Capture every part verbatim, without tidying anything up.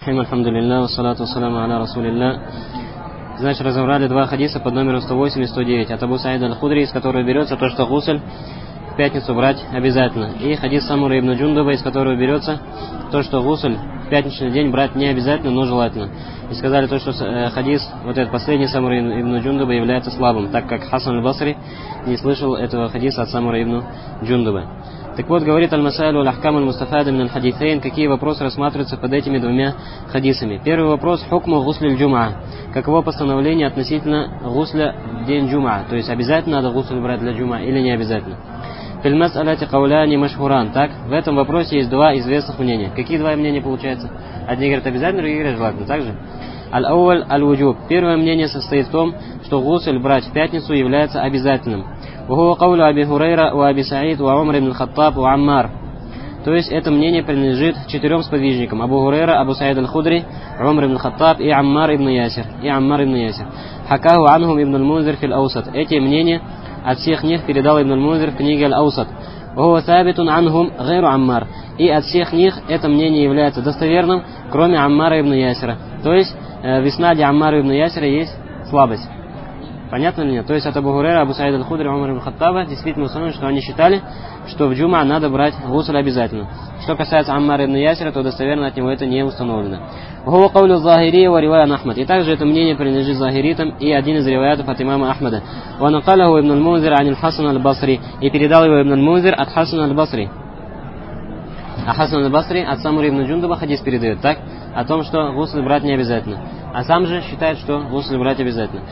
Альхамдулилля, вассалату вассаламу аля расулилля. Значит, разобрали два хадиса под номером сто восемь и сто девять от Абу Саида аль-Худри, из которого берется то, что гусль в пятницу брать обязательно. И хадис Самура ибн Джундуба, из которого берется то, что гусль в пятничный день брать не обязательно, но желательно. И сказали то, что э, хадис, вот этот последний Самура ибн Джундуба, является слабым, так как Хасан аль-Басри не слышал этого хадиса от Самура ибн Джундуба. Так вот, говорит Аль-Масайль аль-Ахкам аль-Мустафада мин аль-Хадисейн, какие вопросы рассматриваются под этими двумя хадисами. Первый вопрос: хукму гусль джум'a. Каково постановление относительно гусля в день джум'a? То есть обязательно надо гусль брать для джум'a или не обязательно? Фил мас'аляти кауляни машхуран. Так, в этом вопросе есть два известных мнения. Какие два мнения получаются? Одни говорят обязательно, другие говорят желательно. Также аль-ауваль аль-вуджуб. Первое мнение состоит в том, что гусль брать в пятницу является обязательным. وهو قول أبي هريرة وأبي سعيد وعمر بن الخطاب وعمار. То есть это мнение принадлежит четырем сподвижникам: Абу Хурейра, Абу Саид аль-Худри, Умар ибн Хаттаб и Аммар ибн Ясир. И Аммар ибн Ясир. Хакаху анхум ибн аль-Мунзир фил аусат. Эти мнения от всех них передал ибн аль-Мунзир в книге аль-Аусат. وهو ثابت عنهم غير عمار. И от всех них это мнение является достоверным, кроме Аммара ибн Ясира. То есть в иснаде Аммара ибн Ясира есть слабость. Понятно ли нет? То есть от Абу Хурейра, Абу Саида аль-Худри, Умар ибн Хаттаба действительно установлено, что они считали, что в джум'a надо брать гусль обязательно. Что касается Аммара ибн Ясира, то достоверно от него это не установлено. وهو قول الظاهرية ورواية عن أحمد. И также это мнение принадлежит захиритам и один из риваятов от имама Ахмада. ونقله ابن المنذر عن الحسن البصري. И передал его ибн аль-Мунзир от Хасана аль-Басри. А Хасан аль-Басри от Самура ибн Джундуба хадис передает, так? О том, что гусль брать не обязательно. А сам же считает, что гусль брать обязательно.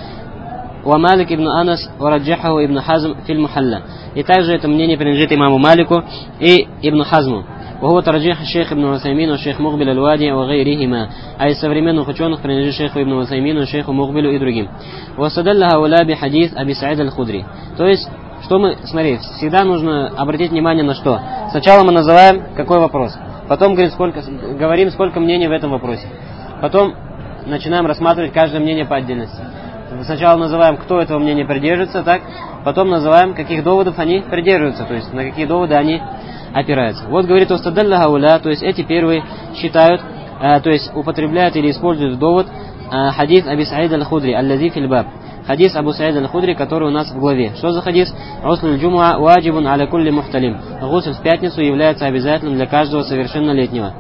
ومالك ابن أنس ورجحه ابن حزم في المحلى. И также это мнение принадлежит имаму Малику и ибн Хазму. وهو ترجيح الشيخ ابن عثيمين والشيخ مقبل الوادي وغيرهما. А из современных ученых принадлежит шейху ибн Усаймину, шейху Мукбилу и другим. واستدل هؤلاء بحديث أبي سعيد الخدري. То есть, что мы, смотри, всегда нужно обратить внимание на что. Сначала мы называем какой вопрос, потом говорим, сколько, говорим, сколько мнений в этом вопросе. Потом начинаем рассматривать каждое мнение по отдельности. Сначала называем, кто этого мнения придерживается, так, потом называем, каких доводов они придерживаются, то есть на какие доводы они опираются. Вот говорит Устадалля Гауля, то есть эти первые считают, э, то есть употребляют или используют довод э, хадис Аби Саида аль-Худри, аль-Лази фил баб. Хадис Абу Саида аль-Худри, который у нас в главе. Что за хадис? Гусль джум'a ваджибун аля кулли мухталим. Гусль в пятницу является обязательным для каждого совершеннолетнего.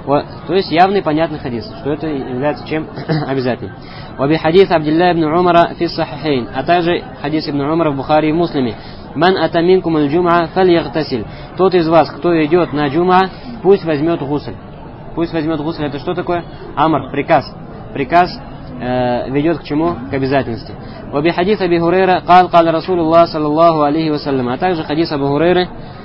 То есть явный понятный хадис, что это является чем обязательным. Ваби хадис Абдилля ибн Умара фи сахихейн. А также хадис ибн Умара в Бухари и Муслиме. Ман атаминкум аль-джум'a фальягтасиль. Тот из вас, кто идет на джум'a, пусть возьмет гусль. Пусть возьмет гусль. Это что такое? Амр, приказ. Приказ э, ведет к чему? К обязательности. Ваби хадис Аби Хурейра кал кал Расулуллах саллаллаху алейхи вассалям. А также хадис Абу Хурейры,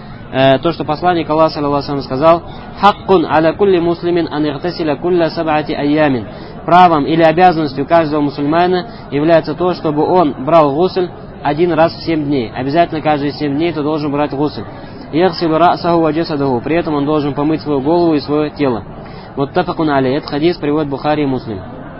то, что посланник Аллаха саллаллаху алейхи сказал: «Хаккун аля кулли муслимин ан игтасиля кулля саб'ати айямин». Правом или обязанностью каждого мусульмана является то, чтобы он брал гусль один раз в семь дней. Обязательно каждые семь дней ты должен брать гусль. Яхсилу ра'саху ва джасадаху. При этом он должен помыть свою голову и свое тело. Муттафакун алейхи. Этот хадис приводит Бухари и Муслим.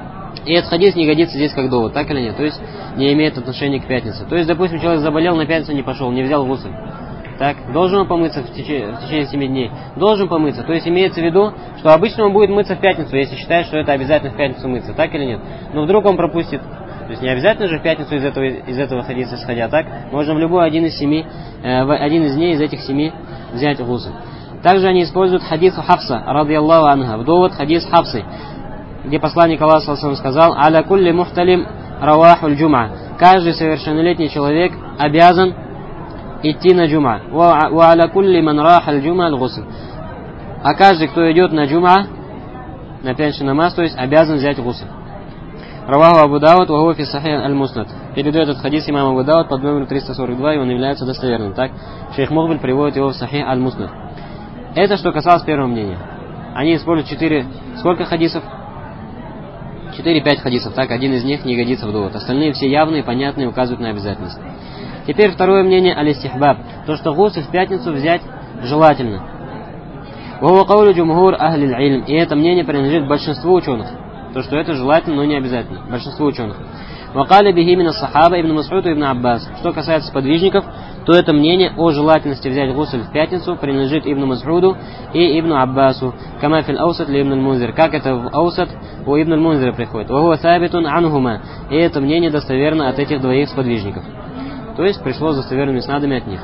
И этот хадис не годится здесь как довод, так или нет? То есть не имеет отношения к пятнице. То есть, допустим, человек заболел, на пятницу не пошел, не взял гусль. Так, должен он помыться в течение, в течение семи дней? Должен помыться. То есть имеется в виду, что обычно он будет мыться в пятницу, если считает, что это обязательно в пятницу мыться, так или нет? Но вдруг он пропустит. То есть не обязательно же в пятницу из этого, из этого хадиса исходя, так? Можно в любой один из семи, э, в один из дней из этих семи взять гусль. Также они используют хадис Хафса, радийаллаху анха, в довод хадис Хафсы, где посланник Аллаха саллаллаху алейхи сказал: «Аля кулли мухталим равахуль джум'a». Каждый совершеннолетний человек обязан идти на джум'a. Ва аля кулли ман раха аль-джум'a аль-гусл. А каждый, кто идет на джум'a, на пятничный намаз, то есть обязан взять гусль. Раваху Абу Дауд ва хуа фи сахих аль-Муснад. Передает этот хадис имам Абу Дауд под номером триста сорок два, и он является достоверным. Так, шейх Мукбиль приводит его в сахих аль-Муснад. Это что касалось первого мнения. Они используют четыре, сколько хадисов? Четыре-пять хадисов, так, один из них не годится в довод. Остальные все явные, понятные, указывают на обязательность. Теперь второе мнение аль-истихбаб. То, что гусль в пятницу взять желательно. Вахуа каулю джумхур ахли аль-илм. И это мнение принадлежит большинству ученых. То, что это желательно, но не обязательно. Большинству ученых. Вакали бихи мин ас-сахаба ибн Мас'уд и ибн Аббас. Что касается подвижников, то это мнение о желательности взять гусль в пятницу принадлежит Ибн Мас'уду и Ибн Аббасу, кама фил аусат ли Ибн аль-Мунзир, как это в аусат у Ибн аль-Мунзира приходит. Ва хуа сабитун анхума, и это мнение достоверно от этих двоих сподвижников. То есть пришло с достоверными снадами от них.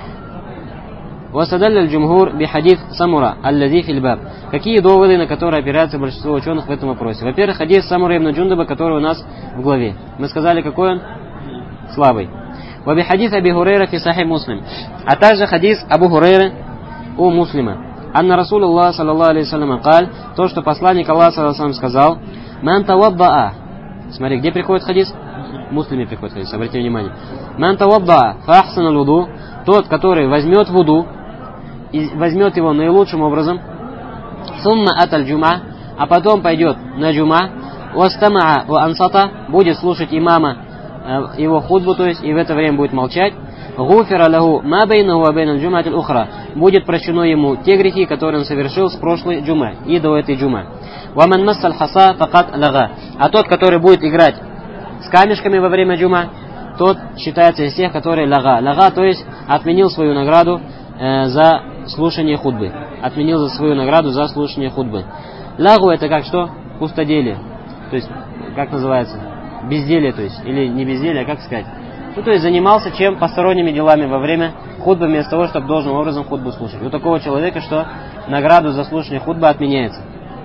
وَسَدَلَّ الْجُمْهُورِ بِحَدِيث Самура الَّذِي فِي الْبَابِ. Какие доводы, на которые опирается большинство ученых в этом вопросе? Во-первых, хадис Самура ибн Джундаба, который у нас в главе. Мы сказали, какой он? Слабый. وَبِحَدِيث أَبِي هُرَيْرَةَ فِي صَحِيحِ Муслим. А также хадис Абу Хурейры у Муслима. Анна Расулуллах саллаллаху алейхи вассалям каль, то, что посланник Аллаха саллаллаху алейхи вассалям сказал, «Ман тавадда'a». Смотри, где приходит хадис? В Муслиме приходит хадис, обратите внимание. «Ман тавадда'a фа ахсана аль-вуду». Тот, который возьмет вуду, и возьмет его наилучшим образом, сумма аталь джума, а потом пойдет на джума, уастамаа ва ансата, будет слушать имама э, его худбу, то есть и в это время будет молчать, гуфира лаху ма бейнаху ва бейна джумати аль-ухра, будет прощено ему те грехи, которые он совершил с прошлой джумы и до этой джумы. Ва ман массаль хаса факат лага, а тот, который будет играть с камешками во время джума, тот считается из тех, которые лага. Лага, то есть отменил свою награду э, за слушание худбы. Отменил за свою награду за слушание худбы. Лагу это как что? Пустоделие. То есть, как называется? Безделие, то есть. Или не безделие, а как сказать? Ну, то есть занимался чем? Посторонними делами во время худбы, вместо того, чтобы должным образом худбу слушать. У такого человека, что награду за слушание худбы отменяется.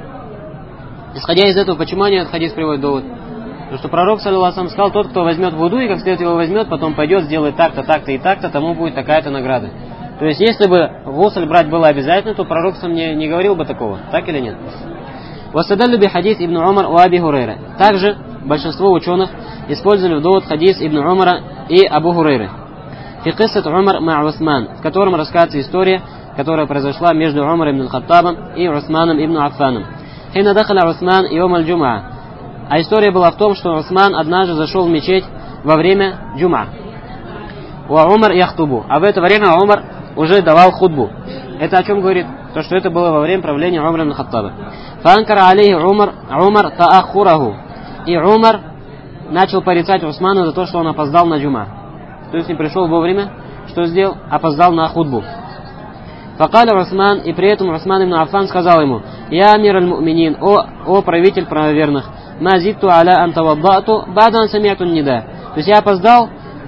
Исходя из этого, почему они этот хадис приводят довод? Потому что пророк, саллаллаху алейхи ва саллям, сказал, тот, кто возьмет вуду и как следует его возьмет, потом пойдет, сделает так-то, так-то и так-то, тому будет такая-то награда. То есть, если бы гусль брать было обязательно, то пророк сам не, не говорил бы такого. Так или нет? Васадаллю би хадис Ибн Умар у Аби Хурейра. Также большинство ученых использовали в довод хадис Ибн Умара и Абу Хурейры. Фи киссат Умар ма Усман, в котором рассказывается история, которая произошла между Умаром ибн Хаттабом и Усманом ибн Аффаном. Хина дахаля Усман йом аль-джум'a. А история была в том, что Усман однажды зашел в мечеть во время джум'a. Ва Умар яхтубу. А в это время Умар уже давал худбу. Это о чем говорит? То, что это было во время правления Умара ибн Хаттаба. Фанкара алейхи Умар, Умар таахураху. И Умар начал порицать Усмана за то, что он опоздал на джума. То есть не пришел вовремя, что сделал? Опоздал на худбу. Факаля Усман, и при этом Усман ибн Аффан сказал ему: «Я амир аль-му'минин, о, о правитель правоверных, мазитту аля антаваддату, бадан самиатун нида». То есть я опоздал,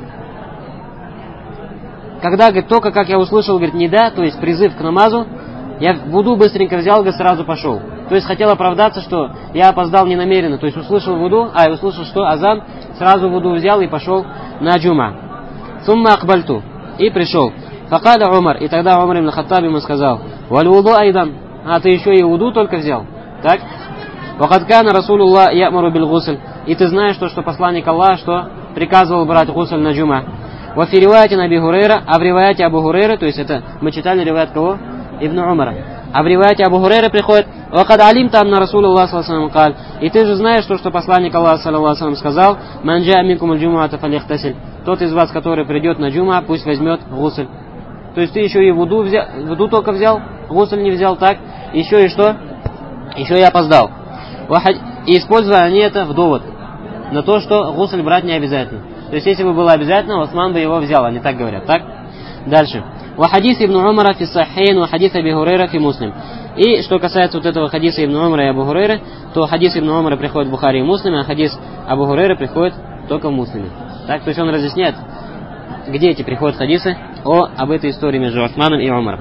когда, говорит, только как я услышал, говорит, нида, то есть призыв к намазу, я вуду быстренько взял, говорит, сразу пошел. То есть хотел оправдаться, что я опоздал ненамеренно, то есть услышал вуду, а я услышал, что азан, сразу вуду взял и пошел на джума. Сумма акбальту, и пришел. Факаля Умар, и тогда Умар ибн Хаттаб ему сказал: «Валь вуду айдан». А ты еще и вуду только взял? Так? «Вакад кана Расулуллах ямуру бил гусль». И ты знаешь то, что посланник Аллаха, что приказывал брать гусль на джума. «Ва фи риваяте Аби Хурейра», а в риваяте Абу Хурейра, то есть это мы читали риваят кого? Ибн Умара. А в риваяте Абу Хурейра приходит: «Вакад алимта анна Расулуллах саллаллаху алейхи ва саллям каль». И ты же знаешь то, что посланник Аллаха саллаллаху алейхи ва саллям сказал: «Ман джаа минкум аль-джумуата фалихтасиль». Тот из вас, который придет на джума, пусть возьмет гусль. То есть ты еще и вуду взял, вуду только взял, гусль не взял, так? Еще и что? Еще и опоздал. И использовали они это в довод на то, что гусль брать не обязательно. То есть если бы было обязательно, Усман бы его взял, они так говорят, так? Дальше. Вахадис ибн Умара фи сахейн, вахадис Аби Хурейра фи Муслим. И что касается вот этого хадиса ибн Умара и Абу Хурейры, то хадис ибн Умара приходит в Бухари и Муслиме, а хадис Абу Хурейры приходит только в Муслиме. Так, то есть он разъясняет, где эти приходят хадисы о, об этой истории между Усманом и Умаром.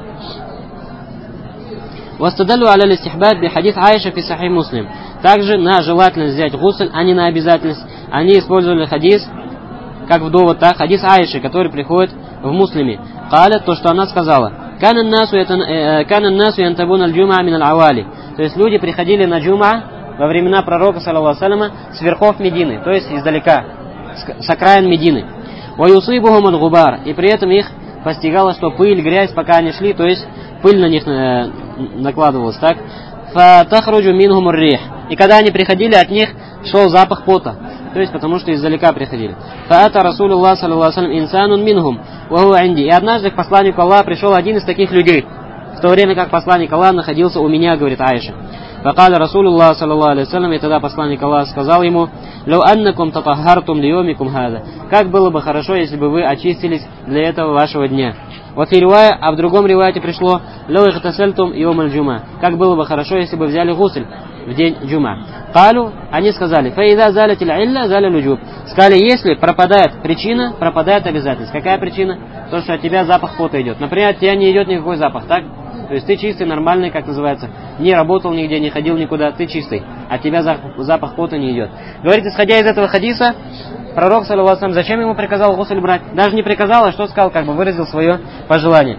Вастадаллю аля листихбад би хадис Аиша фи сахих Муслим. Также на желательность взять гусль, а не на обязательность. Они использовали хадис, как в довод, так, хадис Аиши, который приходит в Муслиме. Каля, то, что она сказала: «Кана насу янтабун аль-джума мин аль-авали». То есть люди приходили на джума во времена пророка, саллаллаху алейхи ва саллям, с верхов Медины, то есть издалека, с окраин Медины. «Ваюсибухум аль-губар», и при этом их постигало, что пыль, грязь, пока они шли, то есть пыль на них э, накладывалась, так? «Фатахруджу минхум ар-рих», и когда они приходили, от них шел запах пота, то есть потому что издалека приходили. «Фаата Расулуллах саллаллаху алейхи ва саллям инсанун минхум, ва хуа инди». И однажды к посланнику Аллаха пришел один из таких людей, в то время как посланник Аллаха находился у меня, говорит Аиша. Факаля Расулуллах саллаллаху алейхи вассалям, и тогда посланник Аллаха сказал ему: «Лау аннакум татаххартум лиомикум хада». Как было бы хорошо, если бы вы очистились для этого вашего дня. Вот и ривая, а в другом риваяте пришло: «Лау ихтасальтум йомаль джума». Как было бы хорошо, если бы взяли гусль в день джума. Калю, они сказали: «Фаида залятиль илля заля люджуб». Сказали, если пропадает причина, пропадает обязательность. Какая причина? То, что от тебя запах пота идет. Например, от тебя не идет никакой запах, так? То есть ты чистый, нормальный, как называется, не работал нигде, не ходил никуда, ты чистый, от тебя запах пота не идет. Говорит, исходя из этого хадиса, пророк, саллаллаху алейхи ва саллям, зачем ему приказал гусль брать? Даже не приказал, а что сказал, как бы выразил свое пожелание.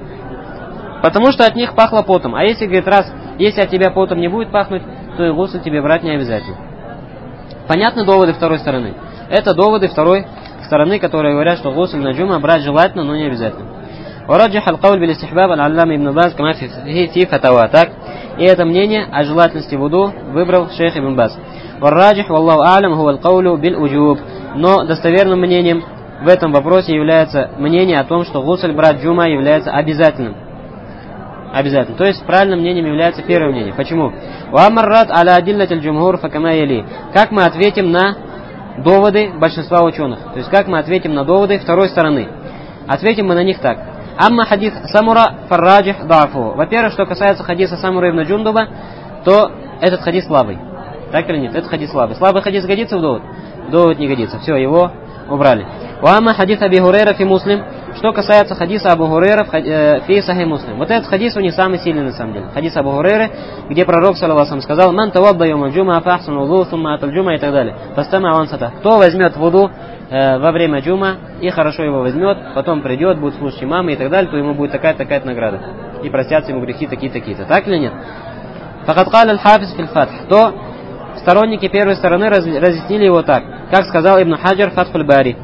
Потому что от них пахло потом. А если, говорит, раз, если от тебя потом не будет пахнуть, то и гусль тебе брать не обязательно. Понятны доводы второй стороны? Это доводы второй стороны, которые говорят, что гусль на джума брать желательно, но не обязательно. ورجح القول بالاستحباب العلامة ابن باز كما في في فتاوى. Так, и это мнение о желательности вуду выбрал шейх Ибн Баз. والراجح والله أعلم هو القول بالوجوب. Но достоверным мнением в этом вопросе является мнение о том, что гусль брать джума является обязательным. Обязательно. То есть правильным мнением является первое мнение. Почему? وأمرت على أدلة الجمهور فكما يلي. Как мы ответим на доводы большинства ученых? То есть как мы ответим на доводы второй стороны? Ответим мы на них так. Амма хадис Самура фарраджих дафу. Во-первых, что касается хадиса Самура ибн Джундуба, то этот хадис слабый. Так или нет? Этот хадис слабый. Слабый хадис годится в довод? В довод не годится. Все, его убрали. Уамма хадис Аби Хурейра фи Муслим. Что касается хадиса Абу Хурейра фи Сахи Муслим. Вот этот хадис у них самый сильный на самом деле. Хадис Абу Хурейры, где пророк, саллаллаху алейхи ва саллям, сказал: «Ман тавабба йома джума фахсун вуду, сумма атал джума» и так далее. Фастама ансата. Кто возьмет вуду во время джума и хорошо его возьмет, потом придет, будет слушать имама и так далее, то ему будет такая-то такая-то награда. И простятся ему грехи такие-такие-то. Так или нет? Факад каля аль-хафиз фил фатх. То сторонники первой стороны разъяснили его так, как сказал Ибн Хаджар в Фатхуль Бари.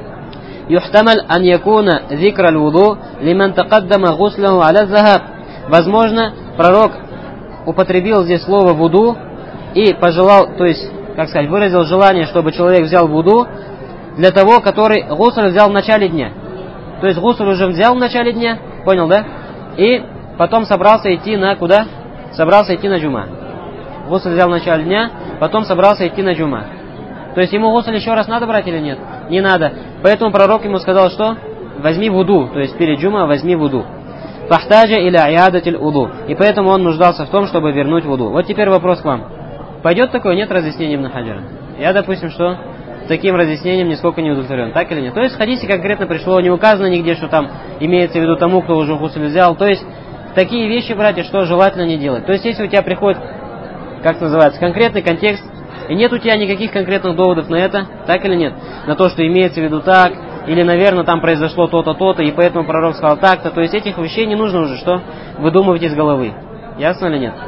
Юхтамаль ан якуна зикра аль-вуду лиман тақаддама гуслаху аля захаб. Возможно, пророк употребил здесь слово вуду и пожелал, то есть, как сказать, выразил желание, чтобы человек взял вуду для того, который гусль взял в начале дня. То есть гусль уже взял в начале дня, понял, да? И потом собрался идти на куда? Собрался идти на джума. Гусль взял в начале дня, потом собрался идти на джума. То есть ему гусль еще раз надо брать или нет? Не надо. Поэтому пророк ему сказал, что? Возьми вуду, то есть перед джума возьми вуду. Фахтаджа или аядатиль уду. И поэтому он нуждался в том, чтобы вернуть вуду. Вот теперь вопрос к вам. Пойдет такое? Нет разъяснения Ибн Хаджара? Я, допустим, что таким разъяснением нисколько не удовлетворен. Так или нет? То есть в хадисе конкретно пришло, не указано нигде, что там имеется в виду тому, кто уже гусль взял. То есть такие вещи, братья, что желательно не делать. То есть если у тебя приходит, как называется, конкретный контекст, и нет у тебя никаких конкретных доводов на это, так или нет? На то, что имеется в виду так, или, наверное, там произошло то-то, то-то, и поэтому пророк сказал так-то. То есть этих вещей не нужно уже, что? Выдумывать из головы. Ясно или нет?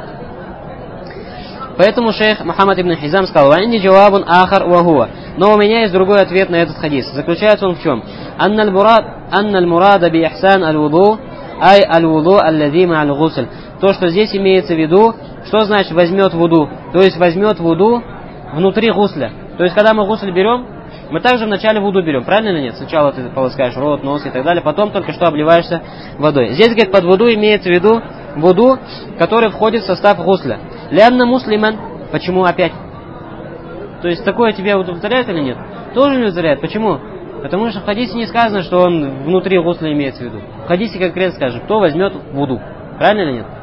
Поэтому шейх Мухаммад ибн Хизам сказал: «Ванни джавабун ахар вахуа». Но у меня есть другой ответ на этот хадис. Заключается он в чем? «Анналь мурад, анналь мурада би ихсан аль-вуду, ай аль-вуду аль-лади ма аль-гусль». То, что здесь имеется в виду, что значит возьмет вуду? То есть возьмет вуду внутри гусля. То есть когда мы гусль берем, мы также вначале вуду берем, правильно или нет? Сначала ты полоскаешь рот, нос и так далее, потом только что обливаешься водой. Здесь, говорит, под вуду имеется в виду вуду, который входит в состав гусля. Лянна муслиман. Почему опять? То есть такое тебя удовлетворяет или нет? Тоже не удовлетворяет. Почему? Потому что в хадисе не сказано, что он внутри гусля имеется в виду. В хадисе конкретно скажем, кто возьмет вуду. Правильно или нет?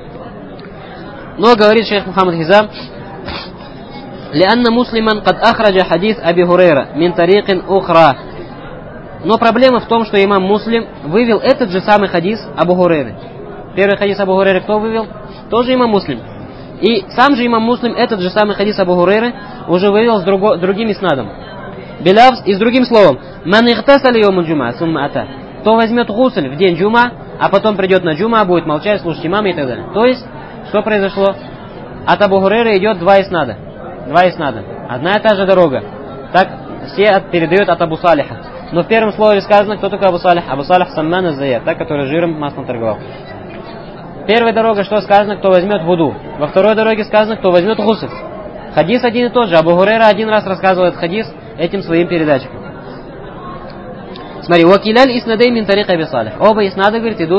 Но говорит шейх Мухаммад Хизам: «Лянна муслиман кад ахраджа хадис Аби Хурейра мин тарикин ухра». Но проблема в том, что имам Муслим вывел этот же самый хадис Абу Хурейры. Первый хадис Абу Хурейры кто вывел? Тоже имам Муслим. И сам же имам Муслим этот же самый хадис Абу Хурейры уже вывел с друго, другим иснадом. Белявс и с другим словом. «Ман ихтасали йомун джума сумма ата». Кто возьмет гусль в день джума, а потом придет на джума, будет молчать, слушать имама и так далее. То есть, что произошло? От Абу Хурейры идет два иснада. Два иснада. Одна и та же дорога. Так все от, передают от Абу Салиха. Но в первом слове сказано, кто такой Абу Салих? Абу Салих Самман аз-Зайят, так, который жиром маслом торговал. Первая дорога, что сказано, кто возьмет вуду. Во второй дороге сказано, кто возьмет гусль. Хадис один и тот же. Абу Хурейра один раз рассказывает хадис этим своим передатчикам. Смотри, вакиляль иснадей мин тарик Аби Салих. Оба иснада, говорит, идут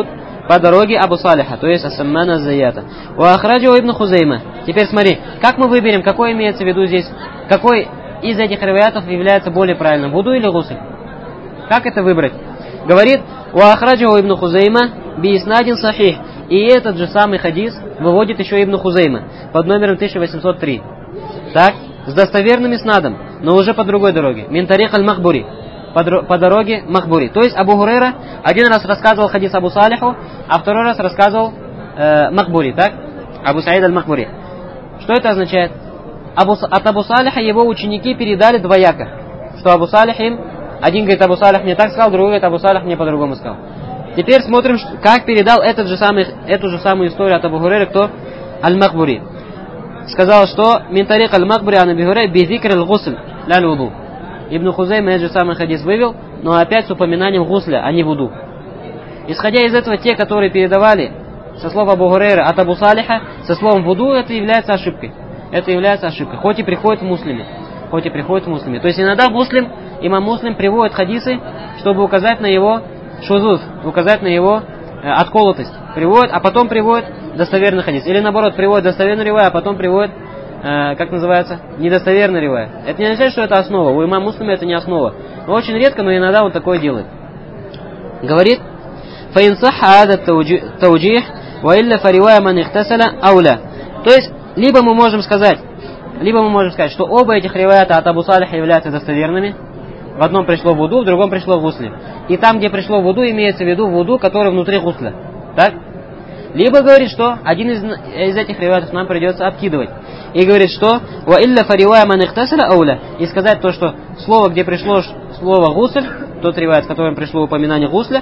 по дороге Абу Салиха, то есть Ас-Саммана Аззаята. Ва ахраджаху Ибн Хузайма. Теперь смотри, как мы выберем, какой имеется в виду здесь, какой из этих риваятов является более правильным, вуду или гусль? Как это выбрать? Говорит, ва ахраджаху Ибн Хузайма би иснадин сахих. И этот же самый хадис выводит еще Ибн Хузайма под номером тысяча восемьсот три. Так, с достоверным иснадом, но уже по другой дороге. Мин тарик аль-Махбури. По, по дороге Махбури. То есть Абу Хурайра один раз рассказывал хадис Абу Салиху, а второй раз рассказывал э, Махбури, так? Абу Саид аль-Махбури. Что это означает? Абу, от Абу Салиха его ученики передали двояко. Что Абу Салих им, один говорит, Абу Салих мне так сказал, другой говорит, Абу Салих мне по-другому сказал. Теперь смотрим, как передал этот же самый, эту же самую историю от Абу Хурайры, кто? Аль-Махбури. Сказал, что мин тарик аль-Махбури ан Аби Хурайры би зикр аль-гусл ля аль-вуду. Ибн Хузайма этот же самый хадис вывел, но опять с упоминанием гусля, а не вуду. Исходя из этого, те, которые передавали со слов Абу Хурайры от Абу Салиха, со словом вуду, это является ошибкой. Это является ошибкой, хоть и приходит в муслиме. Хоть и приходит в муслиме. То есть иногда муслим, имам Муслим приводит хадисы, чтобы указать на его шузуз, указать на его э, отколотость. Приводит, а потом приводит достоверный хадис. Или наоборот, приводит достоверный ривай, а потом приводит, э, как называется, недостоверный ривай. Это не означает, что это основа. У имама Муслима это не основа. Но очень редко, но иногда он такое делает. Говорит, فَإِنْ صَحَّ هَذَا التَّوْجِيحِ وَإِلَّا فَرِوَايَ مَنْ اغْتَسَلَ أَوْلَى. То есть, либо мы можем сказать, либо мы можем сказать, что оба этих риваята от Абу Салиха являются достоверными. В одном пришло в вуду, в другом пришло в гусле. И там, где пришло в вуду, имеется в виду вуду, который внутри гусля. Так? Либо говорит, что один из, из этих риваятов нам придется откидывать. И говорит, что «Ва илля фаривая ман ихтасаля ауля». И сказать то, что слово, где пришло слово гусль, тот риваят, в котором пришло упоминание гусля,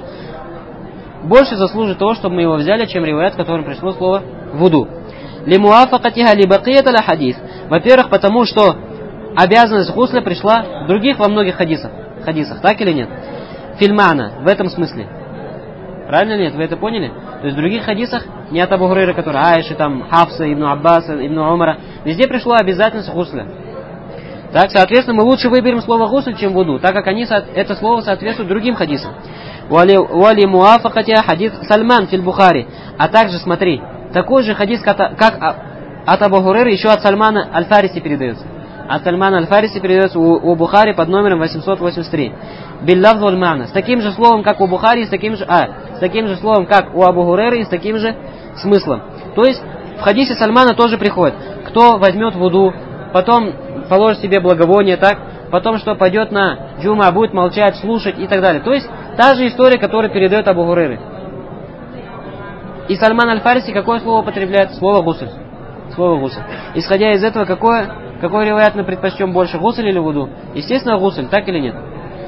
больше заслужит того, чтобы мы его взяли, чем риваят, в котором пришло слово вуду. Лимуафакатиха либакият аля хадис. Во-первых, потому что обязанность гусля пришла в других во многих хадисах. Хадисах, так или нет? Фильмана, в этом смысле. Правильно или нет? Вы это поняли? То есть в других хадисах, не от Абу Хурайры, который Аиши, там, Хафса, Ибн Аббаса, Ибн Умара, везде пришло обязательность гусля. Так, соответственно, мы лучше выберем слово гусль, чем вуду, так как они, это слово соответствует другим хадисам. Вали муафакатиха хадис Сальман филь Бухари. А также, смотри, такой же хадис, как от Абу Хурайры, еще от Сальмана Аль-Фариси передается. От Сальмана Аль-Фариси передается у, у Бухари под номером восемьсот восемьдесят три. Билляфз валь ма'на. С таким же словом, как у Бухари, с таким же, а, с таким же словом, как у Абу Хурайры, и с таким же смыслом. То есть, в хадисе Сальмана тоже приходит. Кто возьмет вуду, потом положит себе благовоние, так, потом что, пойдет на джума, будет молчать, слушать и так далее. То есть, та же история, которую передает Абу Хурайры. И Сальман Аль-Фариси какое слово употребляет? Слово гусль. Слово гусль. Исходя из этого, какое, какой риваят мы предпочтем больше, гусль или вуду? Естественно, гусль, так или нет?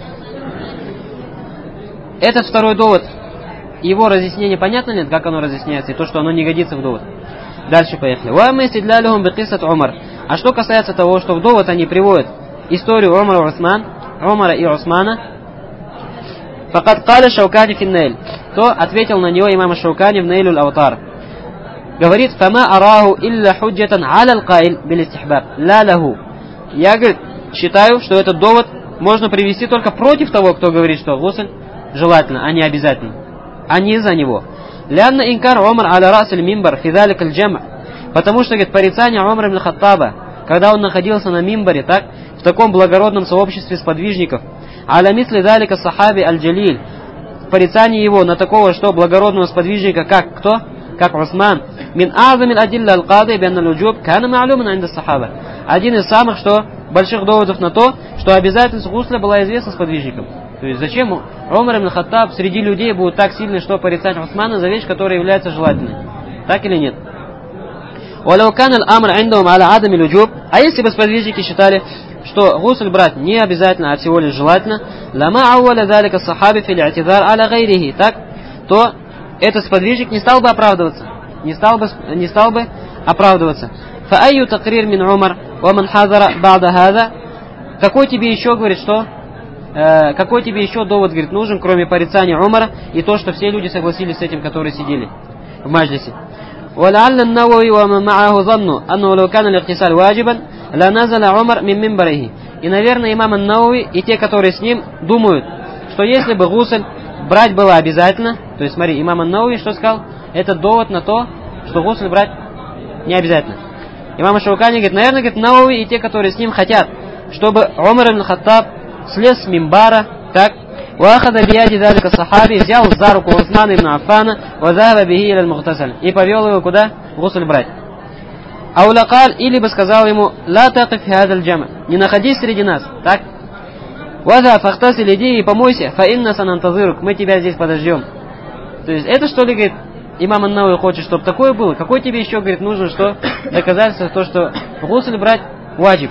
Этот второй довод, его разъяснение понятно нет, как оно разъясняется, и то, что оно не годится в довод. Дальше поехали. А что касается того, что в довод они приводят историю Умара и Усман, Умара и Усмана, факад каля Шаукани фи Нейль, то ответил на него имам Шаукани в Нейлюль Аутар. Говорит, фама араху илля худжатан аля аль-каиль бил истихбаб, ла лаху. Я, говорит, считаю, что этот довод можно привести только против того, кто говорит, что гусль желательно, а не обязательно, а не за него. Лянна инкар Умар аля расель мимбар фи залик аль-джам'. Потому что, говорит, порицание Умара ибн Хаттаба, когда он находился на мимбаре, так, в таком благородном сообществе сподвижников, аля мисли залика сахаби аль-джалиль, порицание его на такого, что благородного сподвижника, как кто? Как Усман. Мин азамил адилля аль-кады бианна аль-уджуб кана ма'луман инда сахаба. Один из самых, что, больших доводов на то, что обязательность гусля была известна сподвижникам. То есть зачем Умар ибн Хаттаб среди людей будет так сильно, что порицать Усмана за вещь, которая является желательной? Так или нет? А если бы сподвижники считали, что гусль брать не обязательно, а всего лишь желательно, так, то этот сподвижник не стал бы оправдываться. Не стал бы, не стал бы оправдываться. Какой тебе еще, говорит, что? Э, какой тебе еще довод, говорит, нужен, кроме порицания Умара и то, что все люди согласились с этим, которые сидели в маджлисе? ولعل النووي ومن معه ظنوا أنه لو كان الاغتسال واجبا لنزل عمر من منبره. И, наверное, имам ан-Науи и те, которые с ним, думают, что если бы гусль брать было обязательно. То есть смотри, имам ан-Навави что сказал? Это довод на то, что гусль брать не обязательно. Имам Шаукани говорит, наверное, говорит, Навави и те, которые с ним хотят, чтобы Умар ибн Хаттаб слез с мимбара, так, «Вахада бияди далика сахаби», взял за руку Усмана ибн Аффана, «Вазахаба бихи иля аль-Мухтасаль», и повел его куда? Гусль брать. Аулакаль, или бы сказал ему, «Ла тaqif фи хазаль джама», не находись среди нас, так? «Ваза фахтасиль, иди и помойся, фа инна санантазирук», мы тебя здесь подождем. То есть это что ли, говорит, имам ан-Навави хочет, чтобы такое было? Какой тебе еще, говорит, нужно что? Доказательство, то, что гусль брать ваджиб.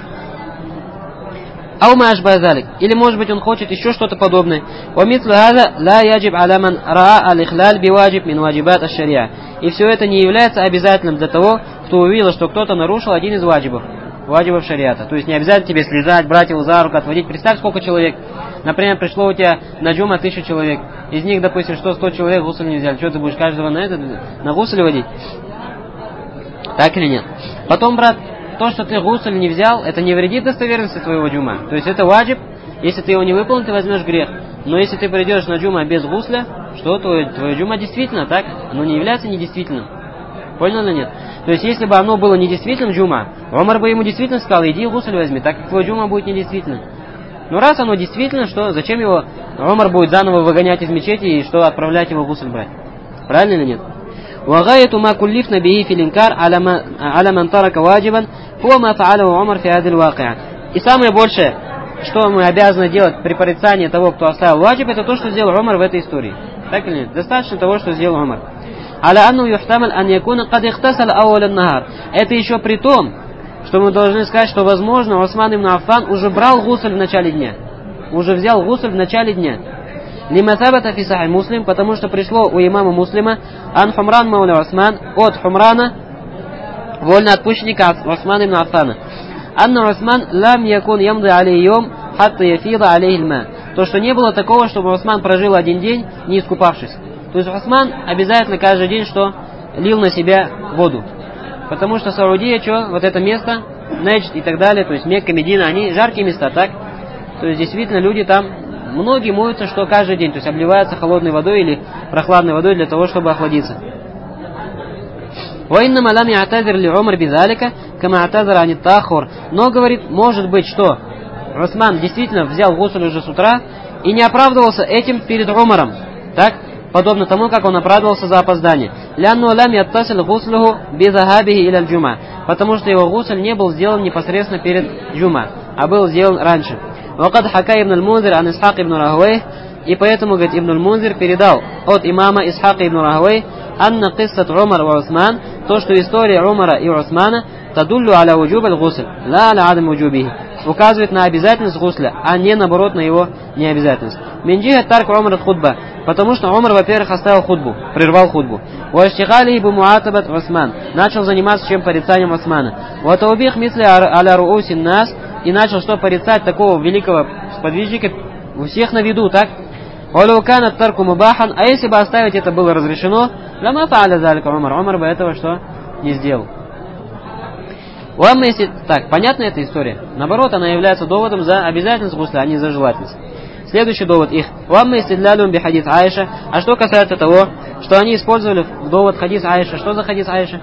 Аума ашбазалик. Или, может быть, он хочет еще что-то подобное. Вамитлу хаза ла яджиб аламан раа алихлаль биваджиб мин ваджибат аш-шариа. И все это не является обязательным для того, кто увидел, что кто-то нарушил один из ваджибов. Ваджибов шариата. То есть не обязательно тебе слезать, брать его за руку, отводить. Представь, сколько человек. Например, пришло у тебя на джума тысяча человек. Из них, допустим, что сто человек гусль не взяли. Что ты будешь каждого на это, на гусль водить? Так или нет? Потом, брат, то, что ты гусль не взял, это не вредит достоверности твоего джума. То есть это ваджиб. Если ты его не выполнил, ты возьмешь грех. Но если ты придешь на джума без гусля, что твое, твое джума действительно, так? Оно не является недействительным. Понял или нет? То есть если бы оно было недействительным джума, Умар бы ему действительно сказал, иди гусль возьми, так как твой джума будет недействительным. Но раз оно действительно, что зачем его Умар будет заново выгонять из мечети и что отправлять его гусль брать? Правильно или нет? وغاية ما كلفنا به في الإنكار على من ترك واجبا هو ما فعله عمر في هذه الواقعة. И самое большее, что мы обязаны делать при порицании того, кто оставил ваджиб, это то, что сделал Умар в этой истории. Так или нет? Достаточно того, что сделал Умар. على أنه يحتمل أن يكون قد اغتسل أول النهار. Это еще при том, что мы должны сказать, что возможно Усман ибн Аффан уже брал гусль в начале дня. Уже взял гусль в начале дня. Лима табата фи сахих Муслим, потому что пришло у имама Муслима ан Хумран мауля Усман, от Хумрана, вольноотпущенника Усмана ибн Аффана. Анна Усман лам якун ямды алеййом хатта яфида алейхильма. То, что не было такого, чтобы Усман прожил один день, не искупавшись. То есть Усман обязательно каждый день что? Лил на себя воду. Потому что Саудия, что? Вот это место, Неджд и так далее, то есть Мекка, Медина, они жаркие места, так? То есть действительно люди там, многие моются, что каждый день, то есть обливаются холодной водой или прохладной водой для того, чтобы охладиться. Но, говорит, может быть, что Усман действительно взял гусль уже с утра и не оправдывался этим перед Умаром, так? Подобно тому, как он оправдывался за опоздание. Потому что его гусль не был сделан непосредственно перед джума, а был сделан раньше. И поэтому, говорит, Ибн аль-Мунзир передал от имама Исхака ибн Рахвей, анна киссат Умар ва Усман, то, что история Умара и Усмана, тадуллю аля вуджуб аль-гусль, ла аля адам вуджубихи, указывает на обязательность гусля, а не наоборот на его необязательность. Минджиха тарк Умар от-худба, потому что Умар, во-первых, оставил худбу, прервал худбу. Уаштихали бу муатабат Усман, начал заниматься чем порицанием Усмана. Ватаубих мисли аля руусин нас, и начал что порицать такого великого сподвижника у всех на виду, так? Валукана тарку мубахан, а если бы оставить это было разрешено, лама фааля залика Умар, Умар бы этого что не сделал. Если... Так, понятна эта история? Наоборот, она является доводом за обязательность гусля, а не за желательность. Следующий довод их. бихадис Аиша. А что касается того, что они использовали в довод хадис Аиша. Что за хадис Аиша?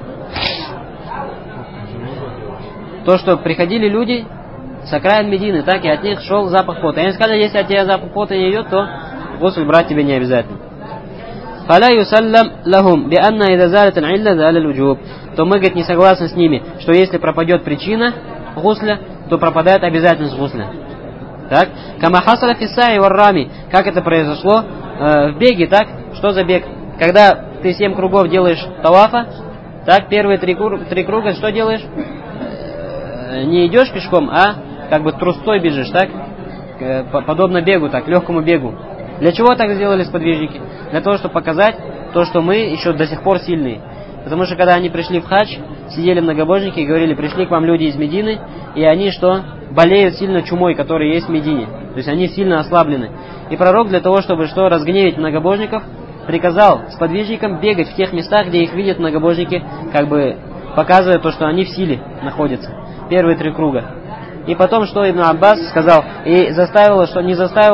То, что приходили люди с окраин Медины, так, и от них шел запах пота. И они сказали, если от тебя запах пота не идет, то гусль брать тебе не обязательно. فلا يسلم لهم بأن إذا زالت العلة زال الوجوب. То мы, говорит, не согласны с ними, что если пропадет причина гусля, то пропадает обязательность гусля. Так? Кама хасала фиссаи варрами. Как это произошло э, в беге, так? Что за бег? Когда ты семь кругов делаешь тавафа, так, первые три, три круга, что делаешь? Э, не идешь пешком, а как бы трусцой бежишь, так? Э, подобно бегу, так, легкому бегу. Для чего так сделали сподвижники? Для того, чтобы показать то, что мы еще до сих пор сильные. Потому что когда они пришли в хадж, сидели многобожники и говорили, пришли к вам люди из Медины, и они что? Болеют сильно чумой, которая есть в Медине. То есть они сильно ослаблены. И пророк для того, чтобы что? Разгневить многобожников, приказал сподвижникам бегать в тех местах, где их видят многобожники, как бы показывая то, что они в силе находятся. Первые три круга. И потом, что Ибн Аббас сказал, и заставило, что не заставило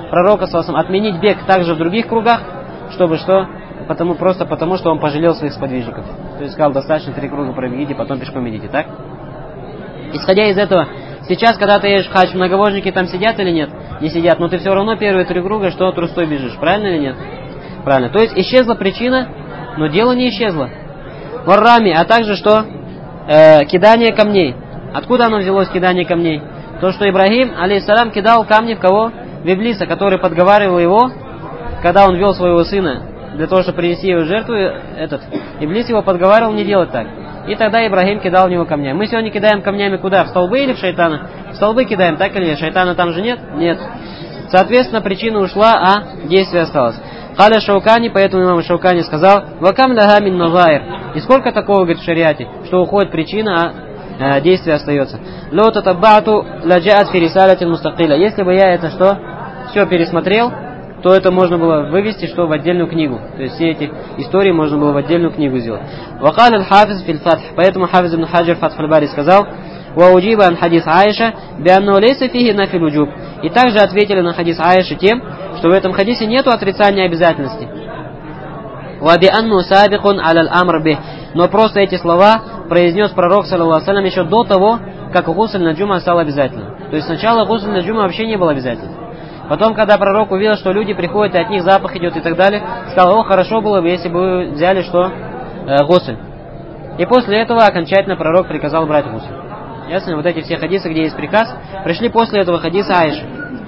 пророка саллаллаху алейхи ва саллям отменить бег также в других кругах, чтобы что? Потому, просто потому, что он пожалел своих сподвижников. То есть сказал, достаточно три круга пробегите, потом пешком идите, так? Исходя из этого, сейчас, когда ты едешь в хадж, многобожники там сидят или нет? Не сидят, но ты все равно первые три круга, что трустой бежишь, правильно или нет? Правильно. То есть исчезла причина, но дело не исчезло. Варрами, а также что? Э, кидание камней. Откуда оно взялось, кидание камней? То, что Ибрагим, алейхиссалям, кидал камни в кого? В Иблиса, который подговаривал его, когда он вел своего сына для того, чтобы принести его в жертву, этот, Иблис его подговаривал не делать так. И тогда Ибрагим кидал в него камнями. Мы сегодня кидаем камнями куда? В столбы или в шайтана? В столбы кидаем, так или нет? Шайтана там же нет? Нет. Соответственно, причина ушла, а действие осталось. Халя Шаукани, поэтому имам Шаукани сказал, «Вакам ляга мин назаир». И сколько такого, говорит, в шариате, что уходит причина, а э, действие остается. «Ло татаббату ладжаат фи рисалятин мустакила». Если бы я это что? Все пересмотрел, то это можно было вывести, что в отдельную книгу. То есть все эти истории можно было в отдельную книгу сделать. «Вакал аль-хафиз фил фатх». Поэтому Хафиз ибн Хаджар Фатх аль-Бари сказал, «Вауджиба ан хадис Аиша, бианну лейса фихи нафил уджуб». И также ответили на хадис Аиши тем, что в этом хадисе нету отрицания обязательности. Но просто эти слова произнес пророк, саллаллаху алейхи ва саллям, еще до того, как гусль на джума стал обязательным. То есть сначала гусль на джума вообще не был обязательным. Потом, когда пророк увидел, что люди приходят, и от них запах идет и так далее, сказал, о, хорошо было бы, если бы вы взяли что? Э, гусль. И после этого окончательно пророк приказал брать гусль. Ясно? Вот эти все хадисы, где есть приказ, пришли после этого хадиса Аиши.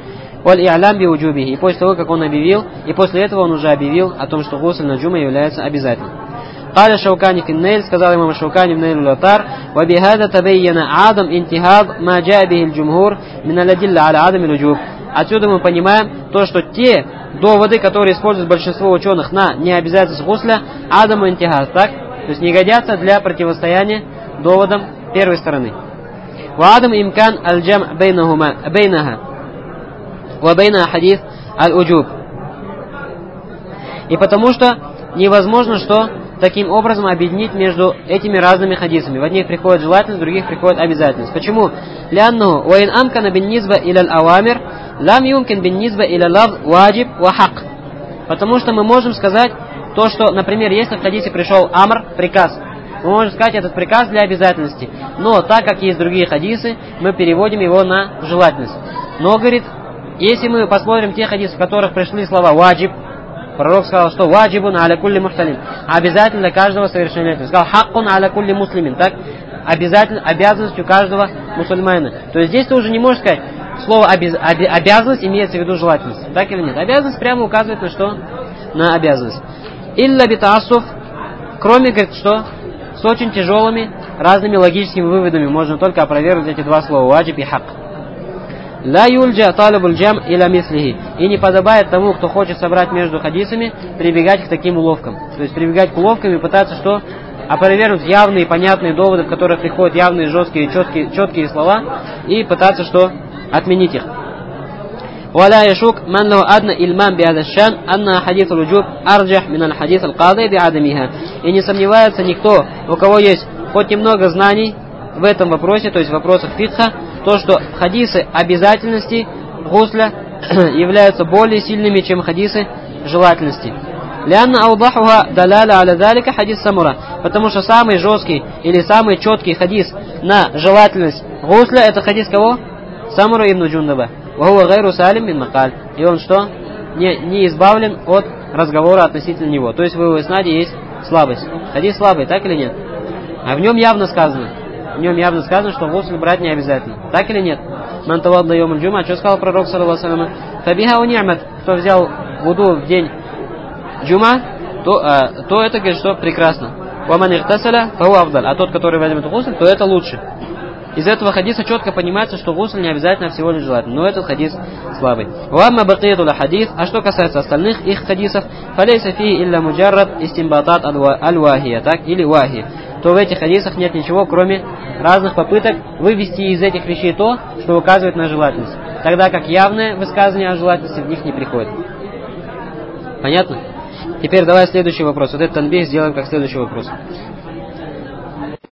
И после того, как он объявил, и после этого он уже объявил о том, что гусль на джума является обязательным. قال الشوكاني في النيل, сказал имам Шаукани в Нейль аль-Латар, وبهذا تبين عدم انتهاض ما جاء به الجمهور من الأدلة على عدم الوجوب. Отсюда мы понимаем то, что те доводы, которые используют большинство ученых на необязательность гусля, адаму интихад, так? То есть не годятся для противостояния доводам первой стороны. Ва адам имкан аль-джам бейнахума бейнаха ва бейна хадис аль-уджуб. И потому что невозможно, что таким образом объединить между этими разными хадисами. В одних приходит желательность, в других приходит обязательность. Почему? Лянну ва ин амкана бин низба иля аль-авамир лам юмкин бин низба иля лавз ваджиб ва хак. Потому что мы можем сказать то, что, например, если в хадисе пришел амр, приказ, мы можем сказать этот приказ для обязательности. Но так как есть другие хадисы, мы переводим его на желательность. Но, говорит, если мы посмотрим те хадисы, в которых пришли слова ваджиб, пророк сказал, что ваджибун аля кулли мухталим, обязательно для каждого совершеннолетнего. Сказал хаккун аля кулли муслимин, так? Обязательно, обязанностью каждого мусульманина. То есть здесь ты уже не можешь сказать, слово обяз, оби, обязанность имеется в виду желательность. Так или нет? Обязанность прямо указывает на что? На обязанность. Илля битаасуф, кроме, говорит, что? С очень тяжелыми разными логическими выводами можно только опровергнуть эти два слова, ваджиб и хак. Ла юльджа талибуль джам иля мислихи. И не подобает тому, кто хочет собрать между хадисами, прибегать к таким уловкам. То есть прибегать к уловкам и пытаться что? Опровергнуть явные понятные доводы, в которых приходят явные жесткие четкие, четкие слова, и пытаться что? Отменить их. ولا يشك من له أدنى إلمام بهذا الشأن أن حديث الوجوب أرجح من الحديث القاضي بعدمها. И не сомневается никто, у кого есть хоть немного знаний в этом вопросе, то есть в вопросах фикха, то, что хадисы обязательности гусля являются более сильными, чем хадисы желательности. لأن أوضحها دلالة على ذلك حديث самура. Потому что самый жесткий или самый четкий хадис на желательность гусля, это хадис кого? Самура ибн Джундаба. وهو غير سالم من مقال. И он что? Не, не избавлен от разговора относительно него. То есть в его иснаде есть слабость. Хадис слабый, так или нет? А в нем явно сказано. В нем явно сказано, что гусль брать не обязательно. Так или нет? Ман тавадда йомуль джума. Что сказал пророк, саллаллаху алейхи ва саллям? Фабиха у ни'мат. Кто взял вуду в день джума, то, а, то это, говорит, что прекрасно. Ваман ихтасаля фаху афдаль. А тот, который возьмет гусль, то это лучше. Из этого хадиса четко понимается, что гусль не обязательно всего лишь желательно. Но этот хадис слабый. Вамма бакиятуля хадис. А что касается остальных их хадисов, фалейса фи илля муджаррад истимбатат аль-вахия, так, или вахия, то в этих хадисах нет ничего, кроме разных попыток вывести из этих вещей то, что указывает на желательность. Тогда как явное высказывание о желательности в них не приходит. Понятно? Теперь давай следующий вопрос. Вот этот танбих сделаем как следующий вопрос.